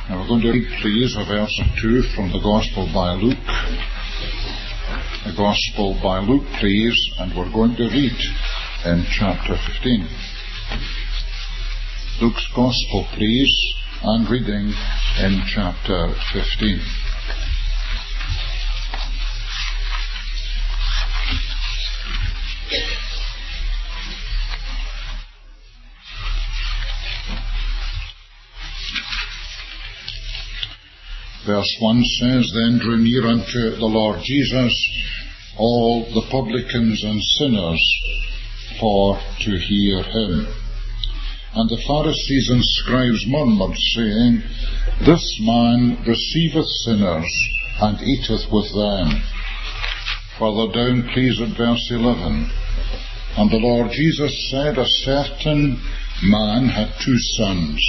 Now we're going to read, please, a verse or two from the Gospel by Luke. The Gospel by Luke, please, and we're going to read in chapter 15. Luke's Gospel, please, and reading in chapter 15. Verse 1 says, Then drew near unto the Lord Jesus all the publicans and sinners for to hear him. And the Pharisees and scribes murmured, saying, This man receiveth sinners, and eateth with them. Further down, please, at verse 11. And the Lord Jesus said, A certain man had 2 sons.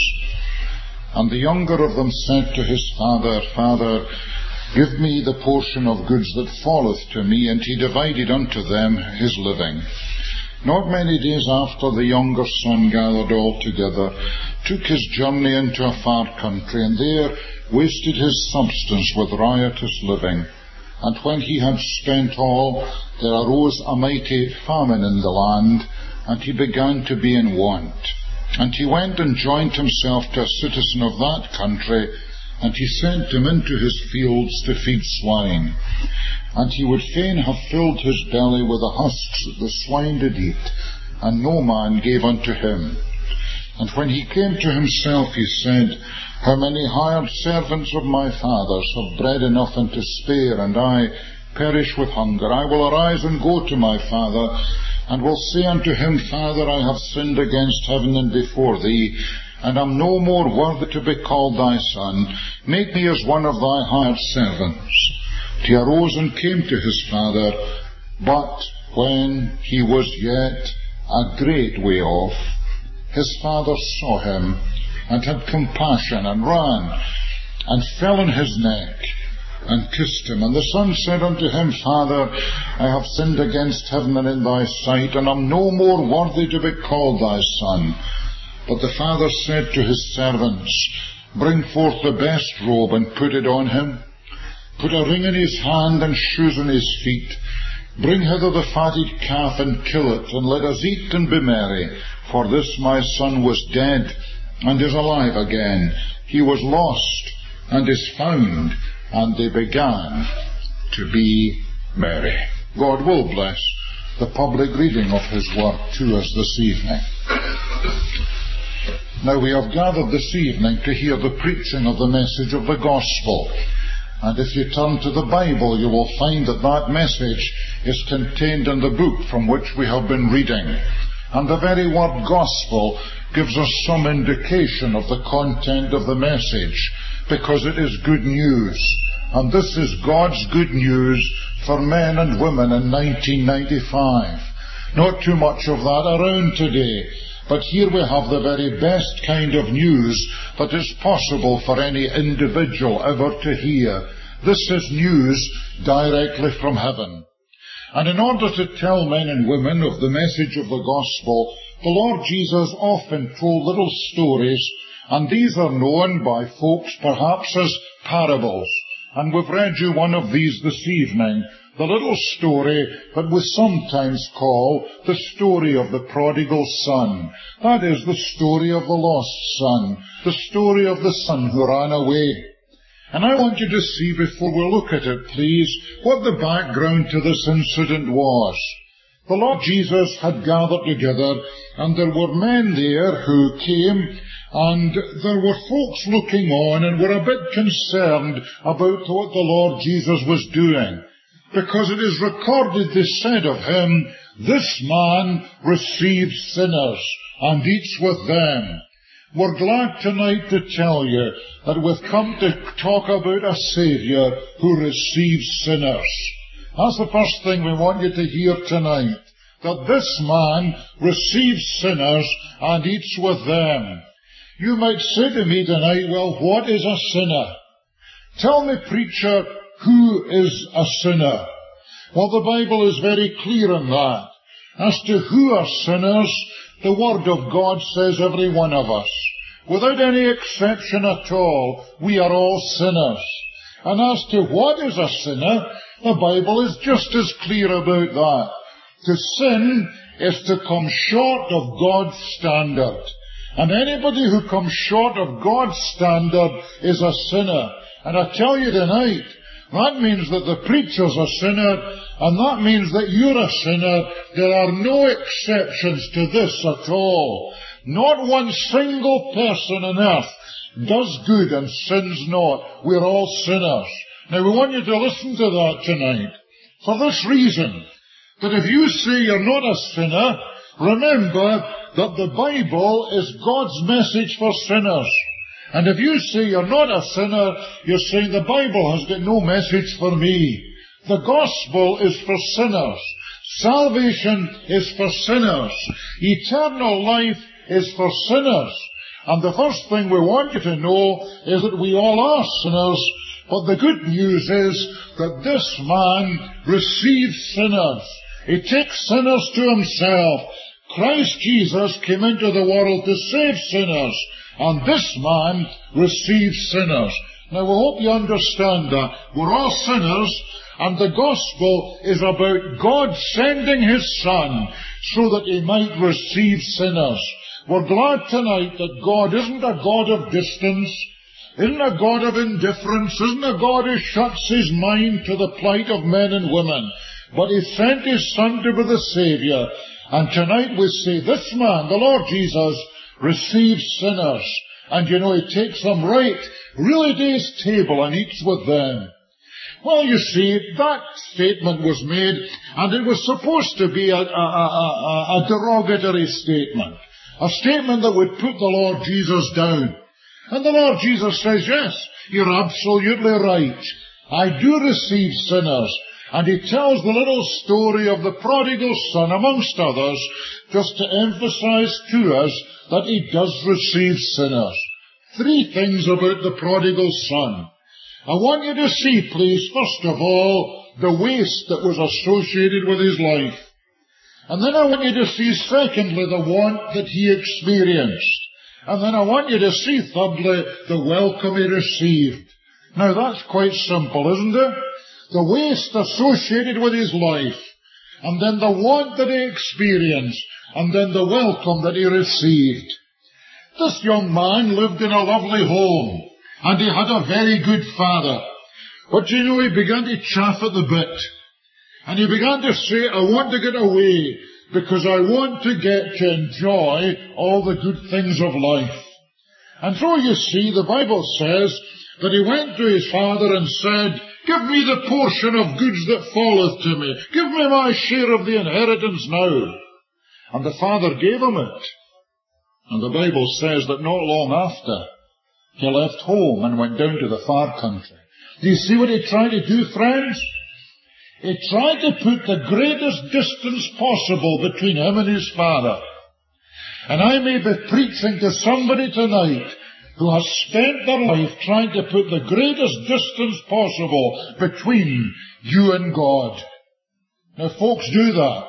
And the younger of them said to his father, Father, give me the portion of goods that falleth to me. And he divided unto them his living. Not many days after, the younger son gathered all together, took his journey into a far country, and there wasted his substance with riotous living. And when he had spent all, there arose a mighty famine in the land, and he began to be in want. And he went and joined himself to a citizen of that country, and he sent him into his fields to feed swine. And he would fain have filled his belly with the husks that the swine did eat, and no man gave unto him. And when he came to himself, he said, How many hired servants of my father's have bread enough and to spare, and I perish with hunger? I will arise and go to my father, and will say unto him, Father, I have sinned against heaven and before thee, and am no more worthy to be called thy son. Make me as one of thy hired servants. He arose and came to his father, but when he was yet a great way off, his father saw him, and had compassion, and ran, and fell on his neck, and kissed him. And the son said unto him, Father, I have sinned against heaven and in thy sight, and am no more worthy to be called thy son. But the father said to his servants, Bring forth the best robe, and put it on him. Put a ring in his hand, and shoes on his feet. Bring hither the fatted calf, and kill it, and let us eat and be merry. For this my son was dead, and is alive again. He was lost, and is found. And they began to be merry. God will bless the public reading of his word to us this evening. Now we have gathered this evening to hear the preaching of the message of the gospel. And if you turn to the Bible, you will find that that message is contained in the book from which we have been reading. And the very word gospel gives us some indication of the content of the message, because it is good news. And this is God's good news for men and women in 1995. Not too much of that around today, but here we have the very best kind of news that is possible for any individual ever to hear. This is news directly from heaven. And in order to tell men and women of the message of the gospel, the Lord Jesus often told little stories, and these are known by folks perhaps as parables. And we've read you one of these this evening, the little story that we sometimes call the story of the prodigal son. That is the story of the lost son, the story of the son who ran away. And I want you to see, before we look at it, please, what the background to this incident was. The Lord Jesus had gathered together, and there were men there who came, and there were folks looking on and were a bit concerned about what the Lord Jesus was doing. Because it is recorded, they said of him, This man receives sinners and eats with them. We're glad tonight to tell you that we've come to talk about a Saviour who receives sinners. That's the first thing we want you to hear tonight, that this man receives sinners and eats with them. You might say to me tonight, well, what is a sinner? Tell me, preacher, who is a sinner? Well, the Bible is very clear on that. As to who are sinners, the Word of God says every one of us. Without any exception at all, we are all sinners. And as to what is a sinner, the Bible is just as clear about that. To sin is to come short of God's standard. And anybody who comes short of God's standard is a sinner. And I tell you tonight, that means that the preacher's a sinner, and that means that you're a sinner. There are no exceptions to this at all. Not one single person on earth does good and sins not. We're all sinners. Now we want you to listen to that tonight. For this reason, that if you say you're not a sinner, remember that the Bible is God's message for sinners. And if you say you're not a sinner, you're saying the Bible has got no message for me. The gospel is for sinners. Salvation is for sinners. Eternal life is for sinners. And the first thing we want you to know is that we all are sinners. But the good news is that this man receives sinners. He takes sinners to himself. Christ Jesus came into the world to save sinners. And this man receives sinners. Now we hope you understand that. We're all sinners, and the gospel is about God sending His Son so that He might receive sinners. We're glad tonight that God isn't a God of distance, isn't a God of indifference, isn't a God who shuts His mind to the plight of men and women, but He sent His Son to be the Saviour. And tonight we say, this man, the Lord Jesus, receives sinners. And you know, He takes them really to His table and eats with them. Well, you see, that statement was made, and it was supposed to be a derogatory statement. A statement that would put the Lord Jesus down. And the Lord Jesus says, yes, you're absolutely right. I do receive sinners. And He tells the little story of the prodigal son, amongst others, just to emphasize to us that He does receive sinners. 3 things about the prodigal son. I want you to see, please, first of all, the waste that was associated with his life. And then I want you to see, secondly, the want that he experienced. And then I want you to see, thirdly, the welcome he received. Now that's quite simple, isn't it? The waste associated with his life, and then the want that he experienced, and then the welcome that he received. This young man lived in a lovely home, and he had a very good father. But you know, he began to chafe at the bit. And he began to say, I want to get away, because I want to get to enjoy all the good things of life. And so you see, the Bible says that he went to his father and said, give me the portion of goods that falleth to me. Give me my share of the inheritance now. And the father gave him it. And the Bible says that not long after, he left home and went down to the far country. Do you see what he tried to do, friends? He tried to put the greatest distance possible between him and his father. And I may be preaching to somebody tonight who has spent their life trying to put the greatest distance possible between you and God. Now, folks do that.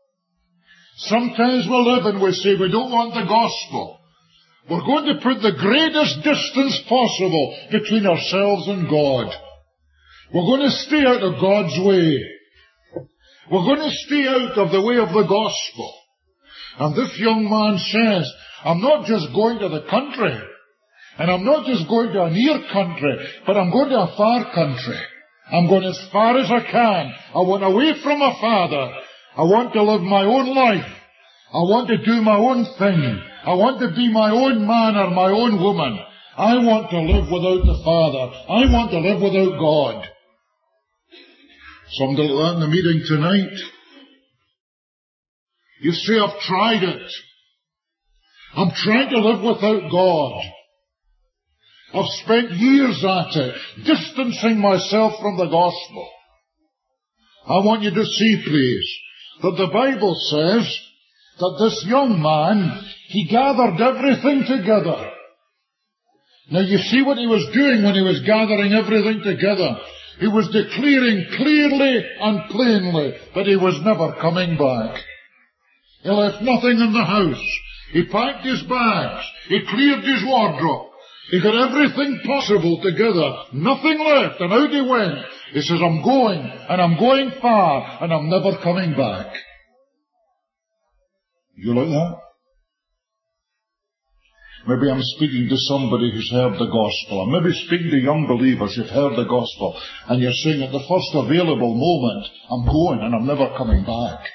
Sometimes we live and we say we don't want the gospel. We're going to put the greatest distance possible between ourselves and God. We're going to stay out of God's way. We're going to stay out of the way of the gospel. And this young man says, I'm not just going to the country, and I'm not just going to a near country, but I'm going to a far country. I'm going as far as I can. I want away from my father. I want to live my own life. I want to do my own thing. I want to be my own man or my own woman. I want to live without the Father. I want to live without God. Somebody like that in the meeting tonight. You see, I've tried it. I'm trying to live without God. I've spent years at it, distancing myself from the gospel. I want you to see, please, that the Bible says that this young man, he gathered everything together. Now you see what he was doing when he was gathering everything together. He was declaring clearly and plainly that he was never coming back. He left nothing in the house. He packed his bags. He cleared his wardrobe. He got everything possible together. Nothing left, and out he went. He says, I'm going, and I'm going far, and I'm never coming back. You like that? Maybe I'm speaking to somebody who's heard the gospel. I'm maybe speaking to young believers who've heard the gospel, and you're saying at the first available moment, I'm going, and I'm never coming back.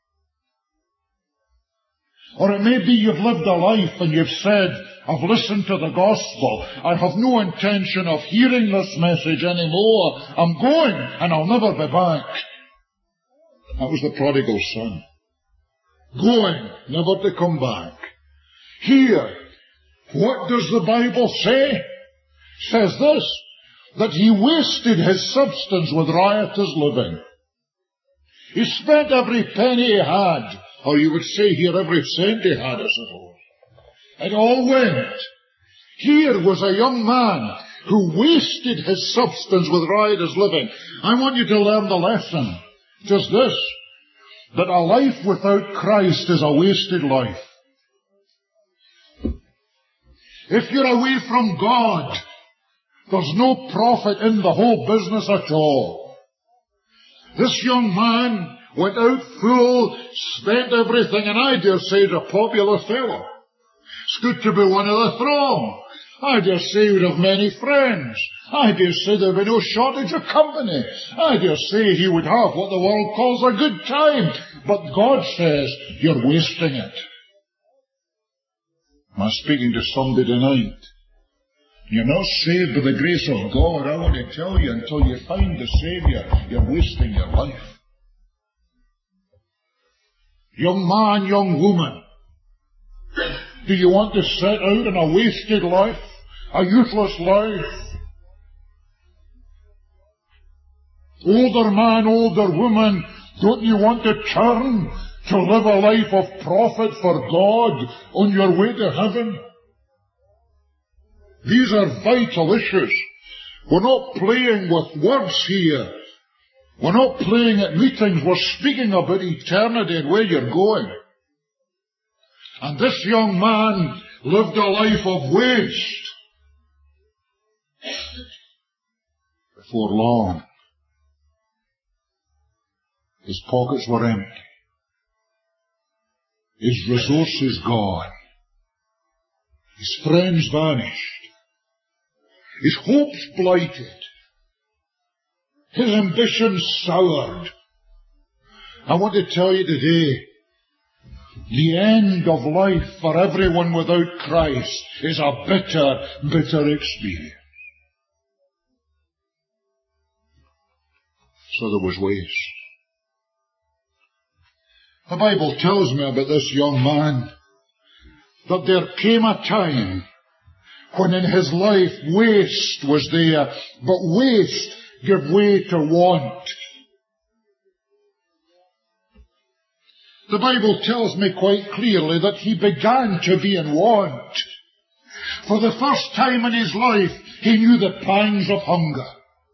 Or it may be you've lived a life and you've said, I've listened to the gospel. I have no intention of hearing this message anymore. I'm going and I'll never be back. That was the prodigal son. Going, never to come back. Here, what does the Bible say? It says this, that he wasted his substance with riotous living. He spent every penny he had. Or you would say here every cent he had, I suppose. It all went. Here was a young man who wasted his substance with riotous living. I want you to learn the lesson. Just this, that a life without Christ is a wasted life. If you're away from God, there's no profit in the whole business at all. This young man went out full, spent everything, and I dare say he's a popular fellow. It's good to be one of the throng. I dare say he would have many friends. I dare say there would be no shortage of company. I dare say he would have what the world calls a good time. But God says, you're wasting it. I'm speaking to somebody tonight. You're not saved by the grace of God. I want to tell you, until you find the Saviour, you're wasting your life. Young man, young woman, do you want to set out in a wasted life, a useless life? Older man, older woman, don't you want to turn to live a life of profit for God on your way to heaven? These are vital issues. We're not playing with words here. We're not playing at meetings. We're speaking about eternity and where you're going. And this young man lived a life of waste. Before long, his pockets were empty. His resources gone. His friends vanished. His hopes blighted. His ambitions soured. I want to tell you today, the end of life for everyone without Christ is a bitter, bitter experience. So there was waste. The Bible tells me about this young man, that there came a time when in his life waste was there, but waste gave way to want. The Bible tells me quite clearly that he began to be in want. For the first time in his life, he knew the pangs of hunger.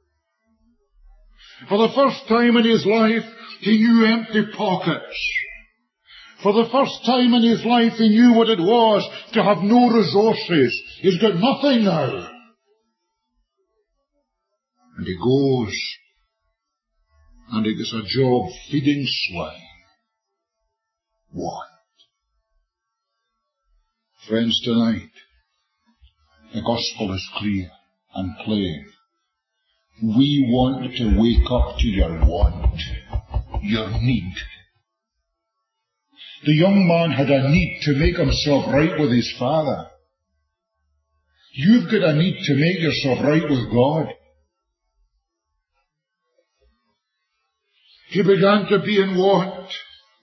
For the first time in his life, he knew empty pockets. For the first time in his life, he knew what it was to have no resources. He's got nothing now. And he goes, and he gets a job feeding swine. Want. Friends, tonight, the gospel is clear and plain. We want to wake up to your want, your need. The young man had a need to make himself right with his Father. You've got a need to make yourself right with God. He began to be in want.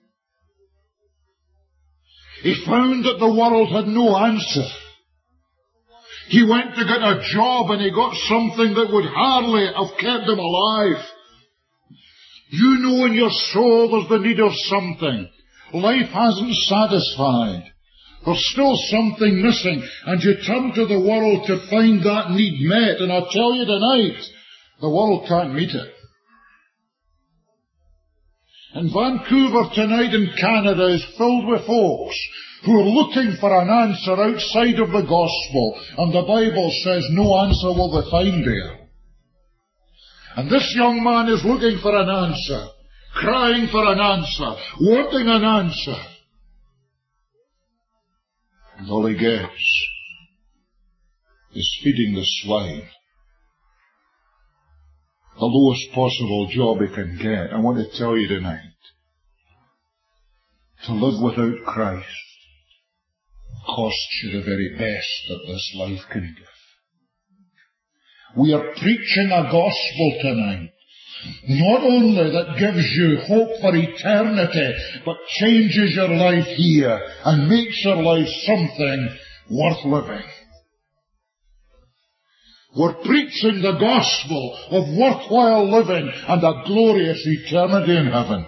He found that the world had no answer. He went to get a job and he got something that would hardly have kept him alive. You know in your soul there's the need of something. Life hasn't satisfied. There's still something missing, and you turn to the world to find that need met, and I tell you tonight, the world can't meet it. In Vancouver tonight in Canada is filled with folks who are looking for an answer outside of the gospel, and the Bible says no answer will they find there. And this young man is looking for an answer, crying for an answer, wanting an answer. And all he gets is feeding the swine. The lowest possible job he can get. I want to tell you tonight, to live without Christ costs you the very best that this life can give. We are preaching a gospel tonight, not only that gives you hope for eternity, but changes your life here and makes your life something worth living. We're preaching the gospel of worthwhile living and a glorious eternity in heaven.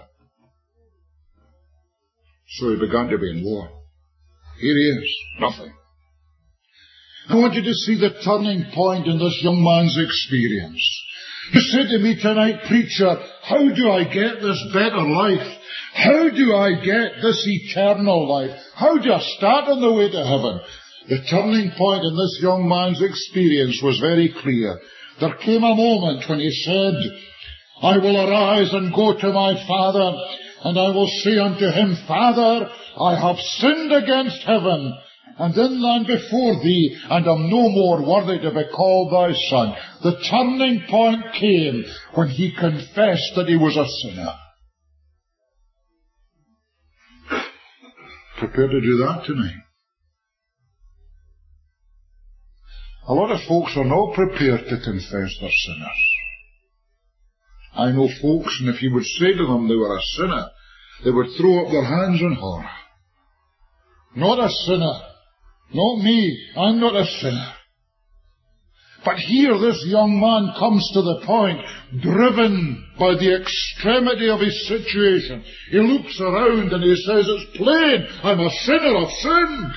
So he began to be in war. Here he is, nothing. I want you to see the turning point in this young man's experience. You said to me tonight, preacher, how do I get this better life? How do I get this eternal life? How do I start on the way to heaven? The turning point in this young man's experience was very clear. There came a moment when he said, I will arise and go to my father, and I will say unto him, Father, I have sinned against heaven, and in and before thee, and am no more worthy to be called thy son. The turning point came when he confessed that he was a sinner. Prepare to do that tonight. A lot of folks are not prepared to confess they're sinners. I know folks, and if you would say to them they were a sinner, they would throw up their hands in horror. Not a sinner. Not me. I'm not a sinner. But here this young man comes to the point, driven by the extremity of his situation. He looks around and he says, it's plain, I'm a sinner, I've sinned.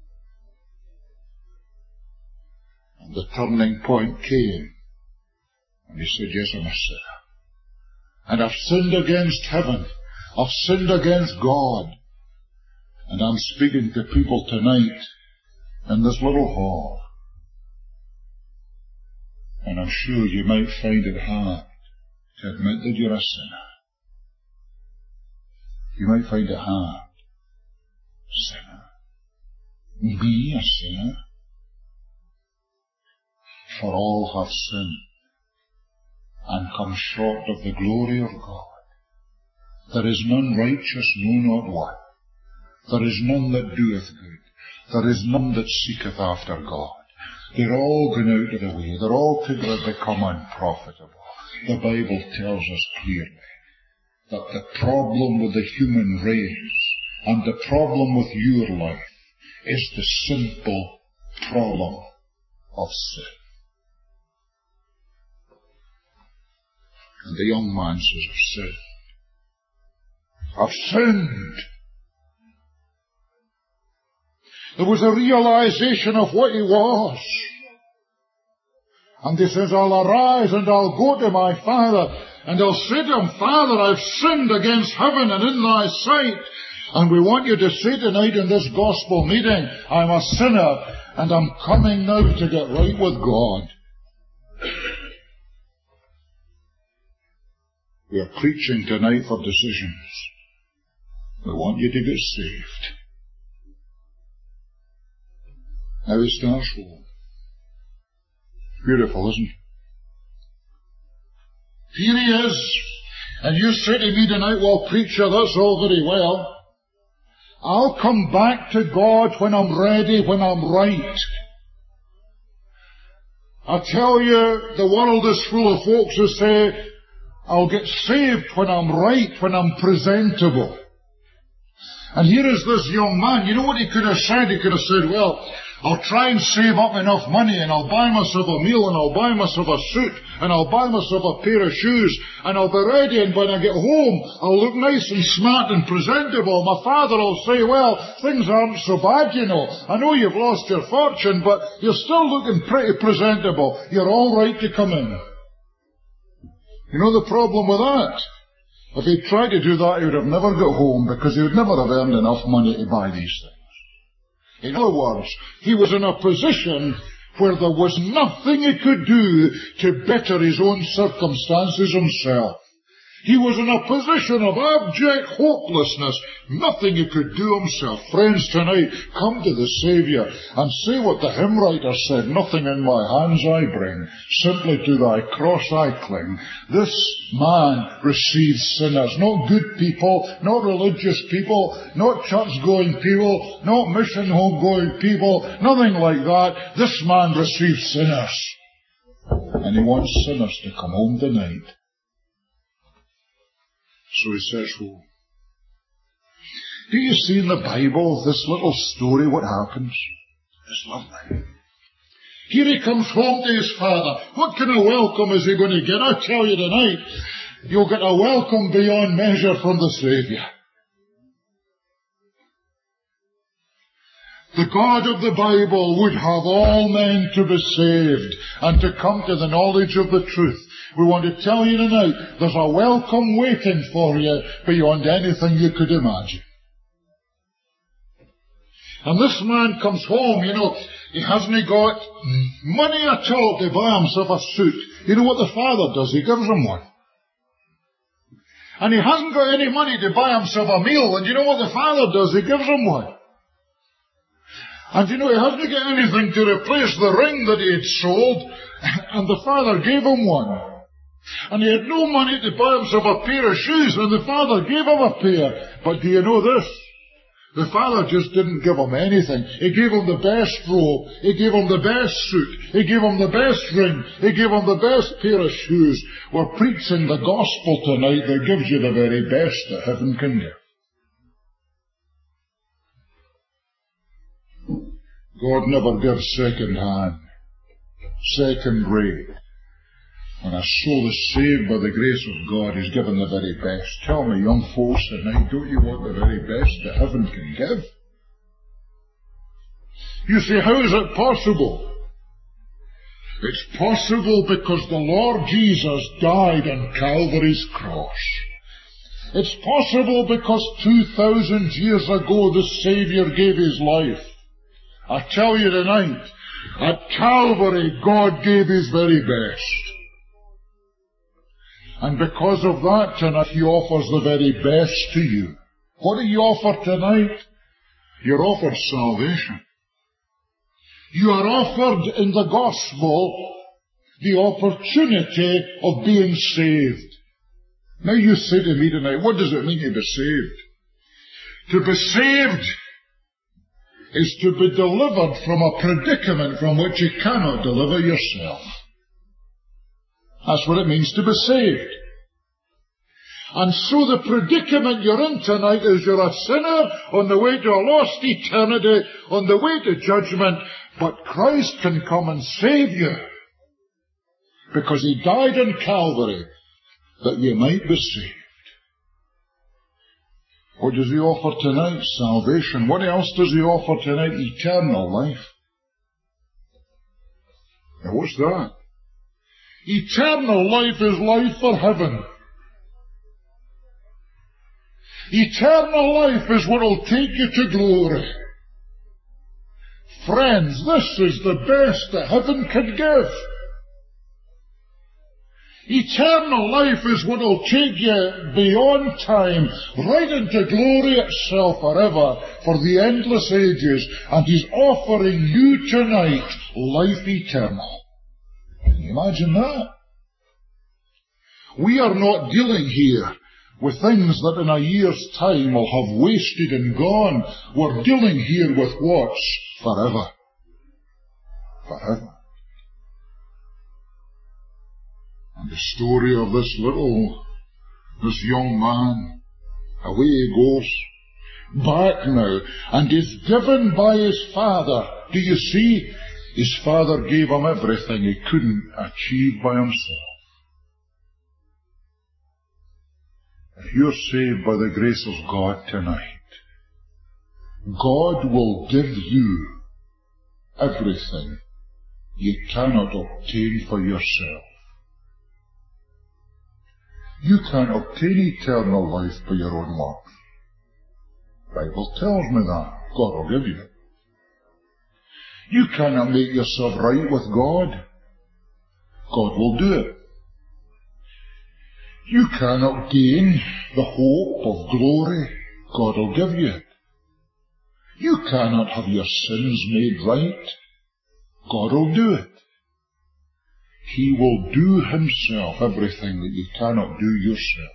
And the turning point came, and he said, yes, I'm a sinner. And I've sinned against heaven. I've sinned against God. And I'm speaking to people tonight in this little hall. And I'm sure you might find it hard to admit that you're a sinner. You might find it hard. Sinner. Me, a sinner. For all have sinned and come short of the glory of God. There is none righteous, no, not one. There is none that doeth good. There is none that seeketh after God. They're all gone out of the way. They're all together become unprofitable. The Bible tells us clearly that the problem with the human race and the problem with your life is the simple problem of sin. And the young man says, I've sinned. There was a realization of what he was. And he says, I'll arise and I'll go to my father, and I'll say to him, Father, I've sinned against heaven and in thy sight. And we want you to say tonight in this gospel meeting, I'm a sinner, and I'm coming now to get right with God. We are preaching tonight for decisions. We want you to get saved. Now he starts home. Beautiful, isn't it? Here he is. And you say to me tonight, well, preacher, that's all very well. I'll come back to God when I'm ready, when I'm right. I tell you, the world is full of folks who say, I'll get saved when I'm right, when I'm presentable. And here is this young man. You know what he could have said? He could have said, well, I'll try and save up enough money, and I'll buy myself a meal, and I'll buy myself a suit, and I'll buy myself a pair of shoes, and I'll be ready, and when I get home, I'll look nice and smart and presentable. My father will say, well, things aren't so bad, you know. I know you've lost your fortune, but you're still looking pretty presentable. You're all right to come in. You know the problem with that? If he tried to do that, he would have never got home, because he would never have earned enough money to buy these things. In other words, he was in a position where there was nothing he could do to better his own circumstances himself. He was in a position of abject hopelessness, nothing he could do himself. Friends, tonight, come to the Saviour and say what the hymn writer said, nothing in my hands I bring, simply to thy cross I cling. This man receives sinners, not good people, not religious people, not church-going people, not mission home-going people, nothing like that. This man receives sinners. And he wants sinners to come home tonight. So he says, well, do you see in the Bible this little story what happens? It's lovely. Here he comes home to his father. What kind of welcome is he going to get? I tell you tonight, you'll get a welcome beyond measure from the Saviour. The God of the Bible would have all men to be saved and to come to the knowledge of the truth. We want to tell you tonight, there's a welcome waiting for you beyond anything you could imagine. And this man comes home, he hasn't got money at all to buy himself a suit. You know what the father does? He gives him one. And he hasn't got any money to buy himself a meal, and you know what the father does? He gives him one. And he hasn't got anything to replace the ring that he had sold, and the father gave him one. And he had no money to buy himself a pair of shoes, and the father gave him a pair. But do you know this? The father just didn't give him anything. He gave him the best robe. He gave him the best suit. He gave him the best ring. He gave him the best pair of shoes. We're preaching the gospel tonight that gives you the very best that heaven can give. God never gives second hand, second rate. When a soul is saved by the grace of God, He's given the very best. Tell me, young folks tonight, don't you want the very best that heaven can give? You say, how is it possible? It's possible because the Lord Jesus died on Calvary's cross. It's possible because 2,000 years ago the Saviour gave His life. I tell you tonight, at Calvary God gave His very best. And because of that tonight, He offers the very best to you. What do you offer tonight? You're offered salvation. You are offered in the gospel the opportunity of being saved. Now you say to me tonight, what does it mean to be saved? To be saved is to be delivered from a predicament from which you cannot deliver yourself. That's what it means to be saved. And so the predicament you're in tonight is you're a sinner on the way to a lost eternity, on the way to judgment, but Christ can come and save you. Because He died on Calvary that you might be saved. What does He offer tonight? Salvation. What else does He offer tonight? Eternal life. Now what's that? Eternal life is life for heaven. Eternal life is what will take you to glory. Friends, this is the best that heaven can give. Eternal life is what will take you beyond time, right into glory itself forever, for the endless ages, and He's offering you tonight life eternal. Can you imagine that? We are not dealing here with things that in a year's time will have wasted and gone. We're dealing here with what's forever. Forever. And the story of this young man, away he goes, back now, and is given by his father. Do you see? His father gave him everything he couldn't achieve by himself. If you're saved by the grace of God tonight, God will give you everything you cannot obtain for yourself. You can't obtain eternal life by your own works. The Bible tells me that. God will give you it. You cannot make yourself right with God. God will do it. You cannot gain the hope of glory. God will give you it. You cannot have your sins made right. God will do it. He will do himself everything that you cannot do yourself.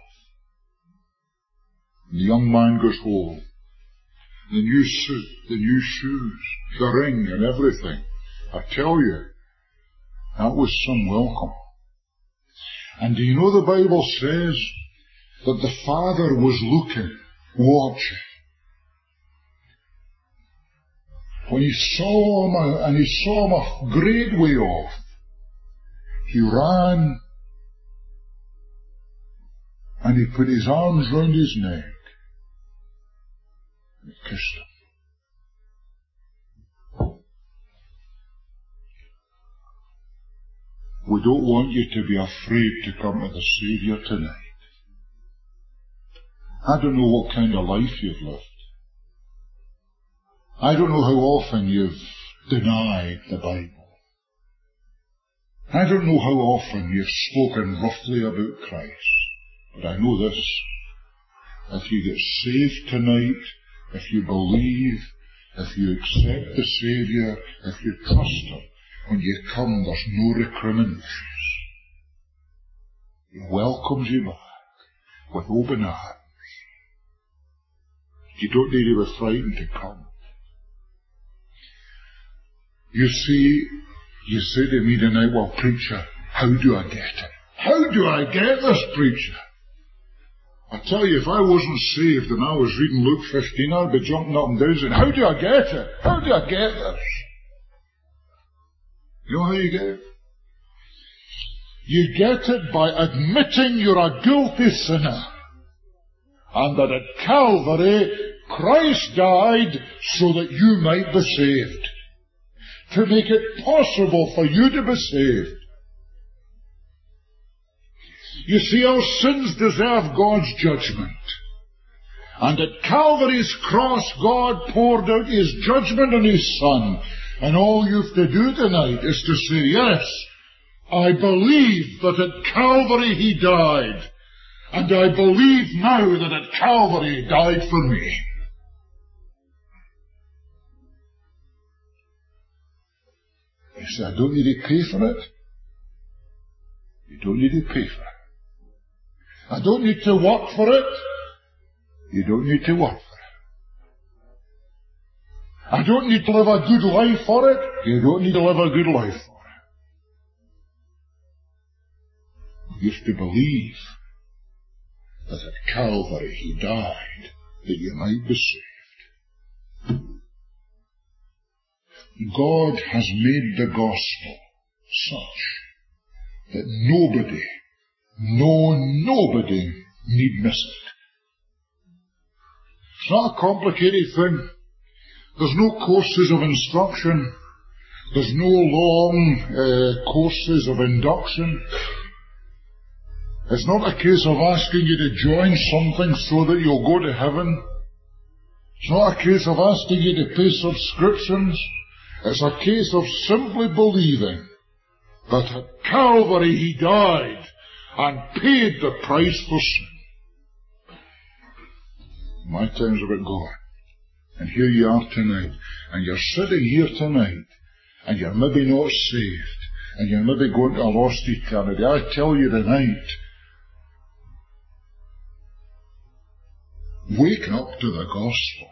The young man goes home. The new suit, the new shoes, the ring and everything. I tell you, that was some welcome. And do you know the Bible says that the father was looking, watching. When he saw him, and he saw him a great way off, he ran and he put his arms round his neck and he kissed him. We don't want you to be afraid to come to the Saviour tonight. I don't know what kind of life you've lived. I don't know how often you've denied the Bible. I don't know how often you've spoken roughly about Christ. But I know this. If you get saved tonight, if you believe, if you accept the Saviour, if you trust Him, when you come, there's no recriminations. He welcomes you back with open arms. You don't need to be frightened to come. You say to me tonight, well, preacher, how do I get it? How do I get this, preacher? I tell you, if I wasn't saved and I was reading Luke 15, I'd be jumping up and down saying, how do I get it? How do I get this? You know how you get it? You get it by admitting you're a guilty sinner, and that at Calvary, Christ died so that you might be saved. To make it possible for you to be saved. You see, our sins deserve God's judgment. And at Calvary's cross, God poured out His judgment on His Son. And all you've to do tonight is to say, yes, I believe that at Calvary He died. And I believe now that at Calvary He died for me. You say, I don't need to pay for it. You don't need to pay for it. I don't need to work for it. You don't need to work for it. I don't need to live a good life for it. You don't need to live a good life for it. You have to believe that at Calvary He died that you might be saved. God has made the gospel such that nobody need miss it. It's not a complicated thing. There's no courses of instruction. There's no long courses of induction. It's not a case of asking you to join something so that you'll go to heaven. It's not a case of asking you to pay subscriptions. It's a case of simply believing that at Calvary He died and paid the price for sin. My time's about gone. And here you are tonight. And you're sitting here tonight. And you're maybe not saved. And you're maybe going to a lost eternity. I tell you tonight, wake up to the gospel.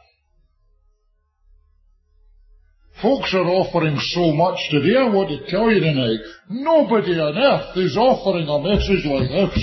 Folks are offering so much today. I want to tell you tonight, nobody on earth is offering a message like this.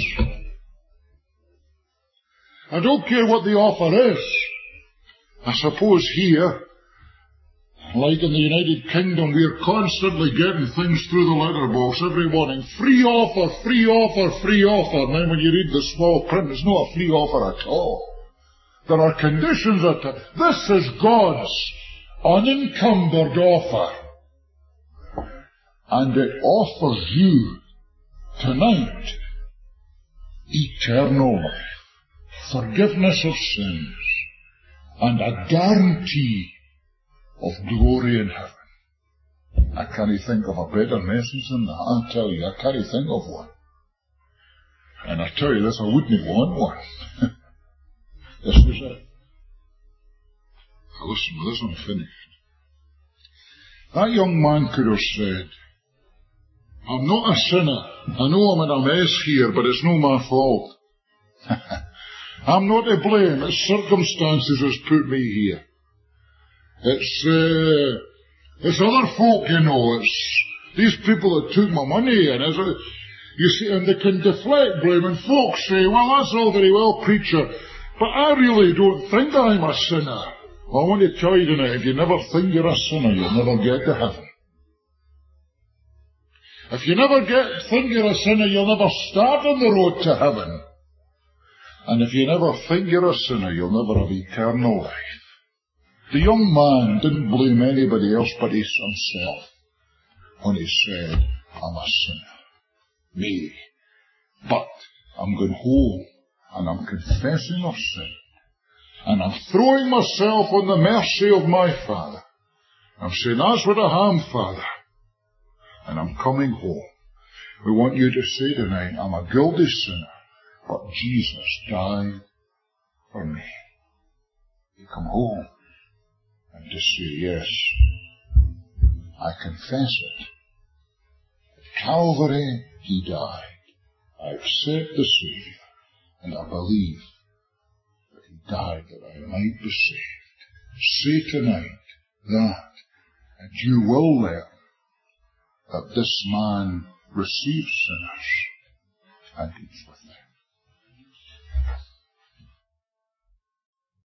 I don't care what the offer is. I suppose here, like in the United Kingdom, we're constantly getting things through the letterbox every morning. Free offer, free offer, free offer. And then when you read the small print, it's not a free offer at all. There are conditions that this is God's unencumbered offer, and it offers you tonight eternal life, forgiveness of sins, and a guarantee of glory in heaven. I can't think of a better message than that. I tell you, I can't think of one. And I tell you this, I wouldn't want one. This was it. Listen, with this I'm finished. That young man could have said, I'm not a sinner. I know I'm in a mess here, but it's no my fault. I'm not to blame. It's circumstances that's put me here. It's other folk, you know. It's these people that took my money, and you see, and they can deflect blame, and folks say, well, that's all very well, preacher, but I really don't think I'm a sinner. Well, I want to tell you tonight, if you never think you're a sinner, you'll never get to heaven. If you never think you're a sinner, you'll never start on the road to heaven. And if you never think you're a sinner, you'll never have eternal life. The young man didn't blame anybody else but himself when he said, I'm a sinner. Me. But I'm going home and I'm confessing my sin. And I'm throwing myself on the mercy of my Father. I'm saying, that's what I am, Father. And I'm coming home. We want you to say tonight, I'm a guilty sinner, but Jesus died for me. You come home and just say, yes, I confess it. At Calvary, He died. I accept the Savior, and I believe that He died that I might be saved. Say tonight that, and you will learn that this man receives sinners and he's